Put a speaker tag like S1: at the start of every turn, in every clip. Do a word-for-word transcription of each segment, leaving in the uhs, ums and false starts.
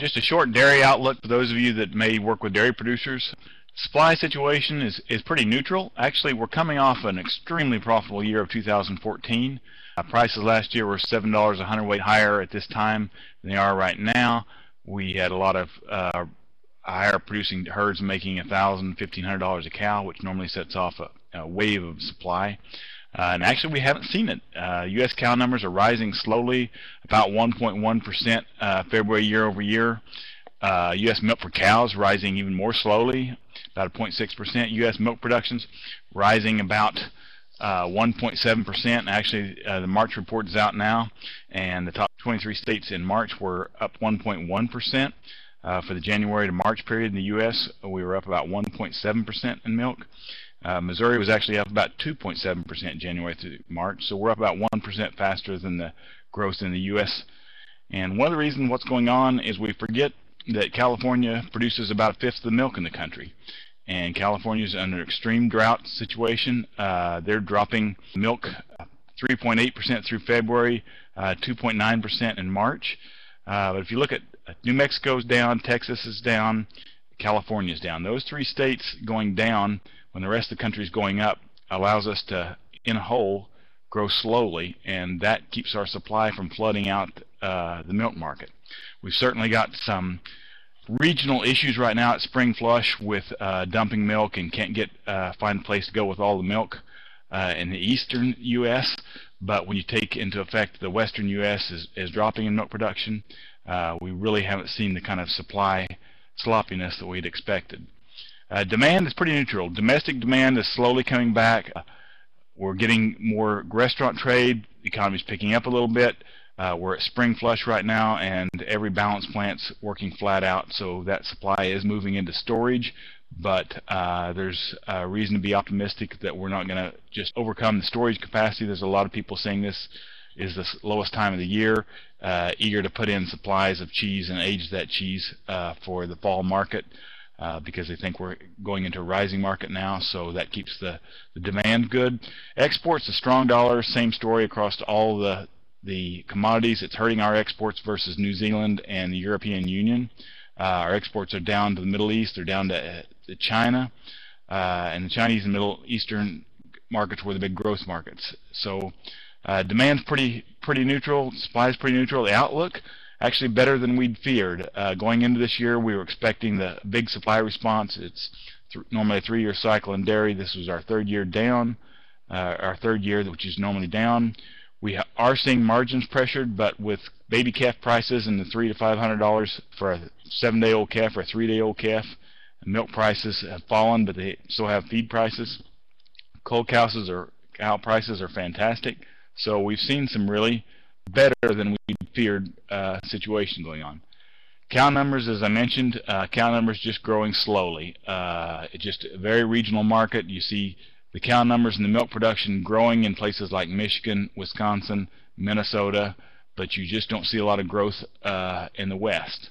S1: Just a short dairy outlook for those of you that may work with dairy producers. Supply situation is, is pretty neutral. Actually, we're coming off an extremely profitable year of two thousand fourteen. Uh, prices last year were seven dollars a hundredweight higher at this time than they are right now. We had a lot of uh, higher producing herds making one thousand dollars, fifteen hundred dollars a cow, which normally sets off a, a wave of supply. Uh, and actually, we haven't seen it. Uh, U S cow numbers are rising slowly, about one point one percent uh, February year over year. Uh, U S milk for cows rising even more slowly, about zero point six percent. U S milk productions rising about uh, one point seven percent. Actually, uh, the March report is out now, and the top twenty-three states in March were up one point one percent. Uh, for the January to March period in the U S, we were up about one point seven percent in milk. Uh, Missouri was actually up about two point seven percent January through March, so we're up about one percent faster than the growth in the U S. And one of the reasons what's going on is we forget that California produces about a fifth of the milk in the country. And California is under an extreme drought situation. Uh, they're dropping milk three point eight percent through February, uh, two point nine percent in March. Uh, but if you look at uh, New Mexico's down, Texas is down, California's down. Those three states going down when the rest of the country is going up allows us to, in a whole, grow slowly, and that keeps our supply from flooding out uh, the milk market. We've certainly got some regional issues right now at Spring Flush with uh, dumping milk and can't get uh, find a place to go with all the milk uh, in the eastern U S But when you take into effect the western U S is, is dropping in milk production, uh, we really haven't seen the kind of supply sloppiness that we'd expected. Uh, demand is pretty neutral. Domestic demand is slowly coming back. Uh, we're getting more restaurant trade. The economy's picking up a little bit. Uh, we're at spring flush right now, and every balance plant's working flat out, so that supply is moving into storage. But uh, there's a reason to be optimistic that we're not going to just overcome the storage capacity. There's a lot of people saying this is the lowest time of the year, uh, eager to put in supplies of cheese and age that cheese uh, for the fall market. Uh, because they think we're going into a rising market now, so that keeps the, the demand good. Exports, a strong dollar, same story across all the the commodities. It's hurting our exports versus New Zealand and the European Union. Uh, our exports are down to the Middle East, they're down to, uh, to China, uh, and the Chinese and Middle Eastern markets were the big growth markets. So uh, demand's pretty pretty neutral, supply's pretty neutral. The outlook, actually better than we'd feared. Uh, going into this year, we were expecting the big supply response. It's th normally a three-year cycle in dairy. This was our third year down, uh, our third year, which is normally down. We are seeing margins pressured, but with baby calf prices in the three to five hundred dollars for a seven-day-old calf or a three-day-old calf, milk prices have fallen, but they still have feed prices. Cold cows or cow prices are fantastic. So we've seen some really better than we feared uh, situation going on. Cow numbers, as I mentioned, uh, cow numbers just growing slowly. Uh, it's just a very regional market. You see the cow numbers and the milk production growing in places like Michigan, Wisconsin, Minnesota, but you just don't see a lot of growth uh, in the West.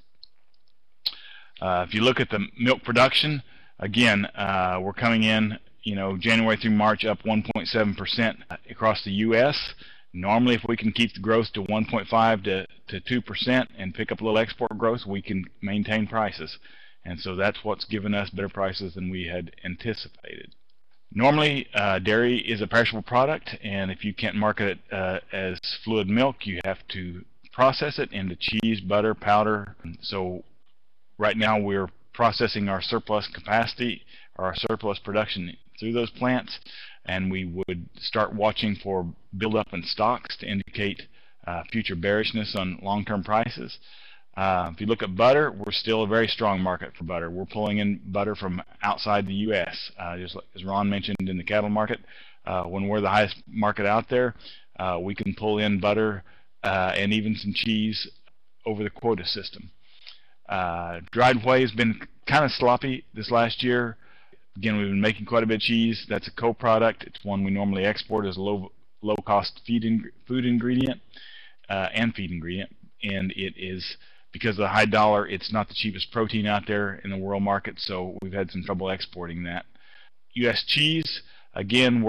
S1: Uh, if you look at the milk production, again, uh, we're coming in, you know, January through March up one point seven percent across the U S Normally, if we can keep the growth to one point five to two percent and pick up a little export growth, we can maintain prices. And so that's what's given us better prices than we had anticipated. Normally, uh, dairy is a perishable product, and if you can't market it uh, as fluid milk, you have to process it into cheese, butter, powder. So right now we're processing our surplus capacity or our surplus production through those plants, and we would start watching for buildup in stocks to indicate uh, future bearishness on long-term prices. Uh, if you look at butter, we're still a very strong market for butter. We're pulling in butter from outside the U S Uh, just like, as Ron mentioned in the cattle market, uh, when we're the highest market out there, uh, we can pull in butter uh, and even some cheese over the quota system. Uh, dried whey has been kind of sloppy this last year. Again, we've been making quite a bit of cheese. That's a co-product. It's one we normally export as a low, low-cost feed in, food ingredient uh, and feed ingredient. And it is, because of the high dollar, it's not the cheapest protein out there in the world market, so we've had some trouble exporting that. U S cheese, again, we're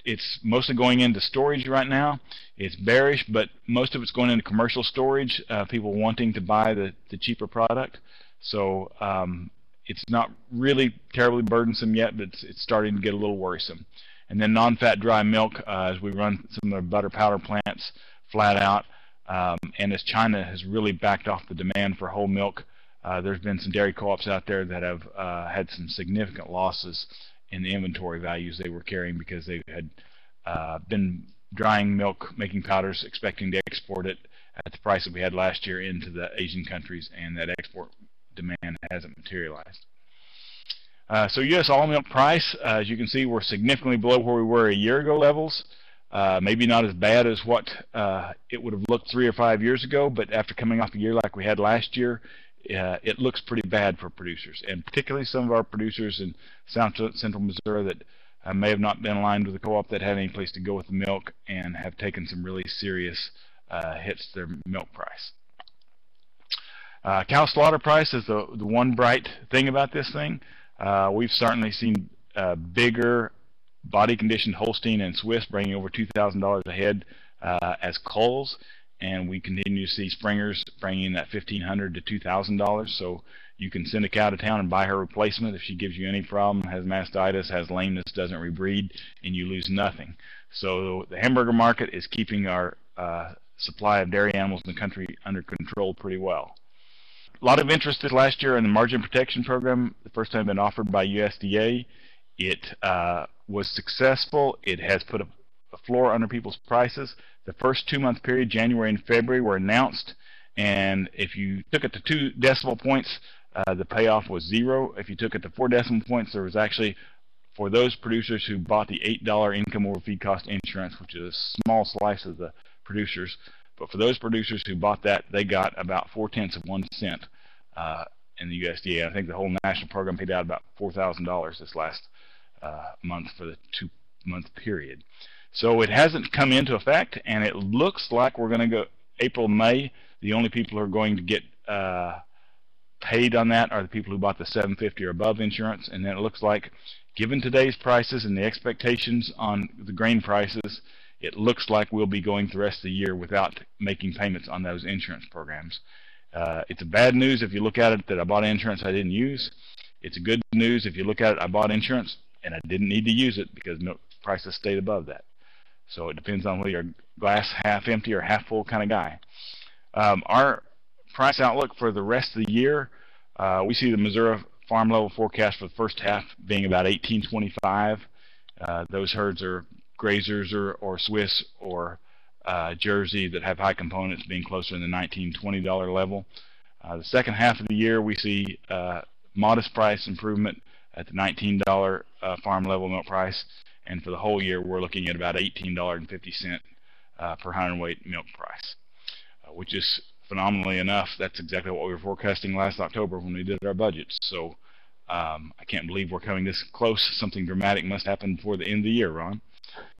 S1: it's mostly going into storage right now. It's bearish, but most of it's going into commercial storage, uh, people wanting to buy the, the cheaper product. So um, it's not really terribly burdensome yet, but it's, it's starting to get a little worrisome. And then non-fat dry milk, uh, as we run some of the butter powder plants flat out, um, and as China has really backed off the demand for whole milk, uh, there's been some dairy co-ops out there that have uh, had some significant losses in the inventory values they were carrying because they had uh, been drying milk, making powders, expecting to export it at the price that we had last year into the Asian countries, and that export demand hasn't materialized. Uh, so U S all milk price, uh, as you can see, we're significantly below where we were a year ago levels. Uh, maybe not as bad as what uh, it would have looked three or five years ago, but after coming off a year like we had last year, uh, it looks pretty bad for producers, and particularly some of our producers in South Central Missouri that uh, may have not been aligned with the co-op that had any place to go with the milk and have taken some really serious uh, hits to their milk price. Uh, cow slaughter price is the, the one bright thing about this thing. Uh, we've certainly seen uh, bigger body conditioned Holstein and Swiss bringing over two thousand dollars a head uh, as culls, and we continue to see Springers bringing in that fifteen hundred dollars to two thousand dollars. So you can send a cow to town and buy her replacement if she gives you any problem, has mastitis, has lameness, doesn't rebreed, and you lose nothing. So the hamburger market is keeping our uh, supply of dairy animals in the country under control pretty well. A lot of interest this last year in the margin protection program, the first time been offered by U S D A. It uh, was successful. It has put a, a floor under people's prices. The first two-month period, January and February, were announced, and if you took it to two decimal points, uh, the payoff was zero. If you took it to four decimal points, there was actually, for those producers who bought the eight dollar income over feed cost insurance, which is a small slice of the producers, but for those producers who bought that, they got about four-tenths of one cent uh, in the U S D A. I think the whole national program paid out about four thousand dollars this last uh, month for the two-month period. So it hasn't come into effect, and it looks like we're going to go April, May. The only people who are going to get uh, paid on that are the people who bought the seven fifty or above insurance, and then it looks like, given today's prices and the expectations on the grain prices, it looks like we'll be going the rest of the year without making payments on those insurance programs. Uh, it's a bad news if you look at it that I bought insurance I didn't use. It's a good news if you look at it I bought insurance and I didn't need to use it because milk prices stayed above that. So it depends on whether you're a glass half empty or half full kind of guy. Um, our price outlook for the rest of the year, uh, we see the Missouri farm level forecast for the first half being about eighteen twenty-five. Uh, those herds are grazers or, or Swiss or uh, Jersey that have high components being closer in the nineteen twenty dollar level. Uh, the second half of the year we see uh, modest price improvement at the nineteen dollar uh, farm level milk price, and for the whole year we're looking at about eighteen dollars and fifty cents uh, per hundredweight milk price, uh, which is phenomenally enough. That's exactly what we were forecasting last October when we did our budgets. So um, I can't believe we're coming this close. Something dramatic must happen before the end of the year, Ron.